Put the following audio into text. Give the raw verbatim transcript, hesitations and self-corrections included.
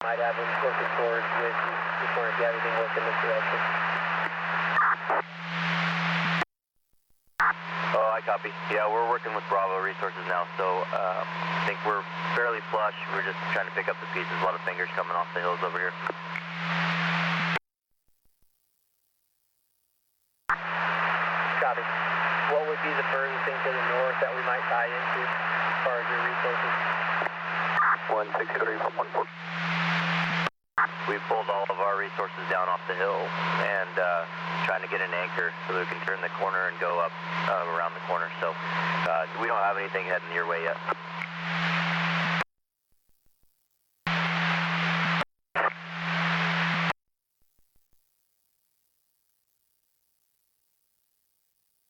might have them working towards with you. Just wondering if you have anything working this direction. Oh, I copy. Yeah, we're working with Bravo Resources now, so uh, I think we're fairly flush. We're just trying to pick up the pieces. A lot of fingers coming off the hills over here. Copy. What would be the furthest thing to the north that we might tie into as far as your resources? one six three one four. We pulled all of our resources down off the hill and uh, trying to get an anchor so that we can turn the corner and go up uh, around the corner. So uh, we don't have anything heading your way yet.